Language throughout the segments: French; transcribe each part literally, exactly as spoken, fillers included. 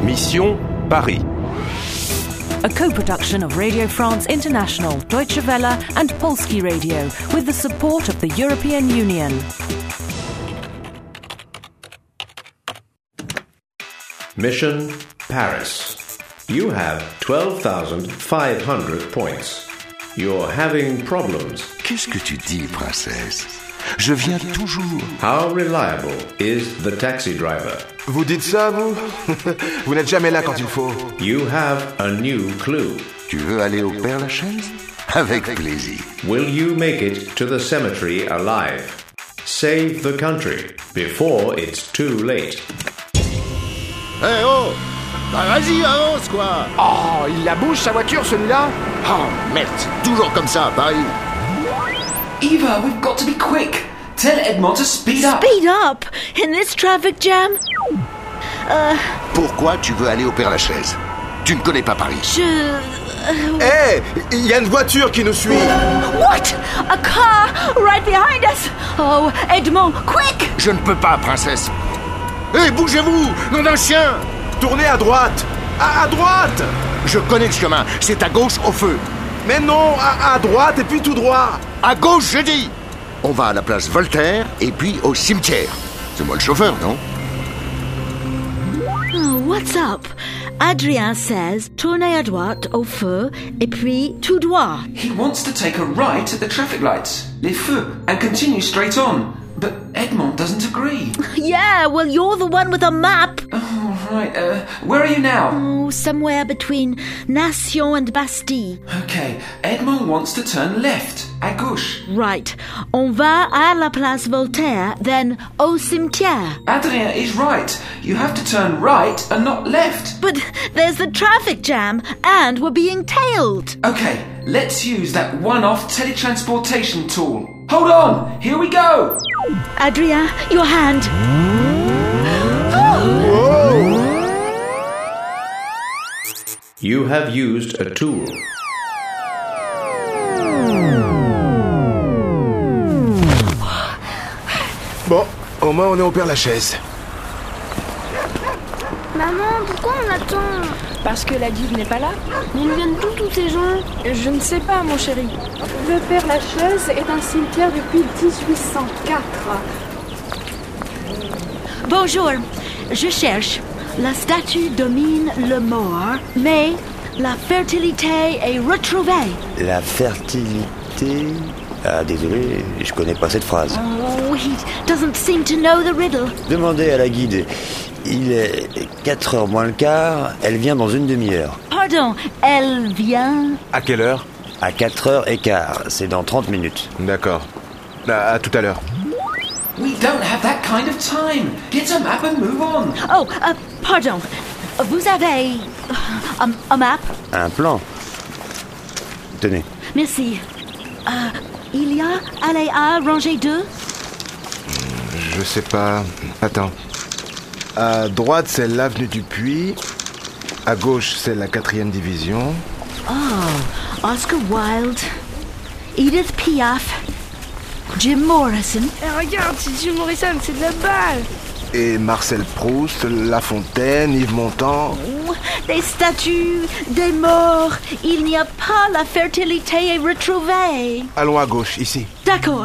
Mission Paris. A co-production of Radio France International, Deutsche Welle and Polski Radio with the support of the European Union. Mission Paris. You have twelve thousand five hundred points. You're having problems. Qu'est-ce que tu dis, princesse? Je viens toujours. How reliable is the taxi driver? Vous dites ça, vous? Vous n'êtes jamais là quand il faut. You have a new clue. Tu veux aller au Père-Lachaise? Avec plaisir. Will you make it to the cemetery alive? Save the country before it's too late. Eh hey, oh! Bah vas-y, avance quoi! Oh, il la bouge sa voiture celui-là? Oh merde, c'est toujours comme ça à Paris. Eva, we've got to be quick. Tell Edmond to speed up. Speed up? In this traffic jam? Uh... Pourquoi tu veux aller au Père-Lachaise? Tu ne connais pas Paris. Je... Eh, hey, il y a une voiture qui nous suit. What? A car right behind us. Oh, Edmond, quick! Je ne peux pas, princesse. Eh, hey, bougez-vous, nom d'un chien! Tournez à droite. À, à droite. Je connais le chemin, c'est à gauche au feu. Mais non, à, à droite et puis tout droit. À gauche, je dis. On va à la place Voltaire et puis au cimetière. C'est moi le chauffeur, non? Oh, what's up? Adrien says tournez à droite au feu et puis tout droit. He wants to take a right at the traffic lights, les feux, and continue straight on. But Edmond doesn't agree. Yeah, well, you're the one with a map. Oh, right. Uh, where are you now? Oh, somewhere between Nation and Bastille. Okay, Edmond wants to turn left, à gauche. Right. On va à la place Voltaire, then au cimetière. Adrien is right. You have to turn right and not left. But there's the traffic jam, and we're being tailed. Okay, let's use that one-off teletransportation tool. Hold on, here we go. Adrien, your hand. You have used a tool. Bon, au moins on est au Père-Lachaise. Maman, pourquoi on attend? Parce que la guide n'est pas là. Mais ils viennent d'où tous ces gens? Je ne sais pas, mon chéri. Le Père-Lachaise est un cimetière depuis dix-huit cent quatre. Bonjour, je cherche. La statue domine le mort, mais la fertilité est retrouvée. La fertilité... Ah, désolé, je connais pas cette phrase. Oh, he doesn't seem to know the riddle. Demandez à la guide. Il est quatre heures moins le quart, elle vient dans une demi-heure. Pardon, elle vient... À quelle heure? À quatre heures et quart, c'est dans trente minutes. D'accord. À, à tout à l'heure. We don't have that kind of time. Get a map and move on. Oh, uh, pardon. Vous avez... un, un map? Un plan. Tenez. Merci. Euh, il y a Aléa rangée deux? Je sais pas. Attends. À droite, c'est l'avenue du Puy. À gauche, c'est la quatrième division. Oh, Oscar Wilde, Edith Piaf, Jim Morrison. Eh, regarde, c'est Jim Morrison, c'est de la balle. Et Marcel Proust, La Fontaine, Yves Montand. Oh, des statues, des morts. Il n'y a pas la fertilité retrouvée. Allons à gauche, ici. D'accord.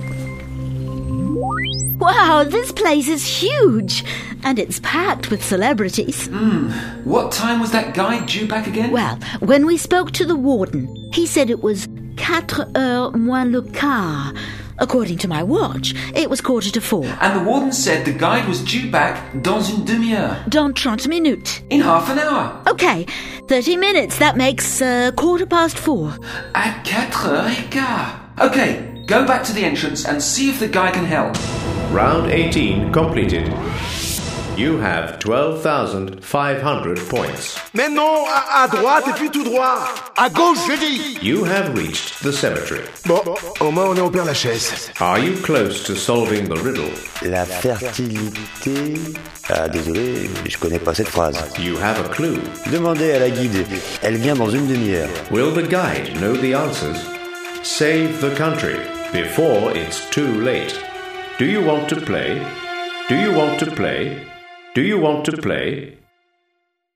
Wow, this place is huge. And it's packed with celebrities. Hmm. What time was that guy due back again? Well, when we spoke to the warden, he said it was quatre heures moins le quart. According to my watch, it was quarter to four. And the warden said the guide was due back dans une demi-heure. Dans trente minutes. In half an hour. Okay, thirty minutes. That makes uh, quarter past four. À quatre heures et quart. Okay, go back to the entrance and see if the guy can help. Round eighteen completed. You have twelve thousand five hundred points. Mais non, à, à droite et puis tout droit. À gauche, je dis. You have reached the cemetery. Bon, au moins on est au Père-Lachaise. Are you close to solving the riddle? La fertilité... Ah, désolé, je connais pas cette phrase. You have a clue. Demandez à la guide. Elle vient dans une demi-heure. Will the guide know the answers? Save the country before it's too late. Do you want to play? Do you want to play? Do you want to play?